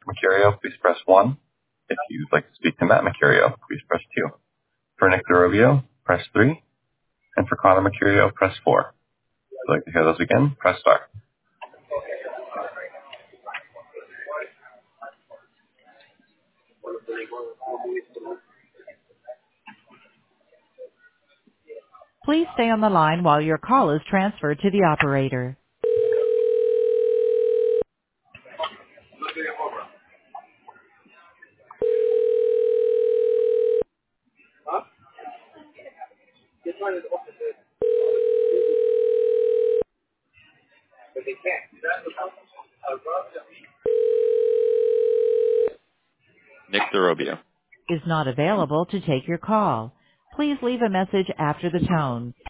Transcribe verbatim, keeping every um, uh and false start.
Mercurio, please press one. If you'd like to speak to Matt Mercurio, please press two. For Nick DeRubio, press three. And for Connor Mercurio, press four. If you'd like to hear those again, press star. Please stay on the line while your call is transferred to the operator. Nick DeRubio. Is not available to take your call. Please leave a message after the tone.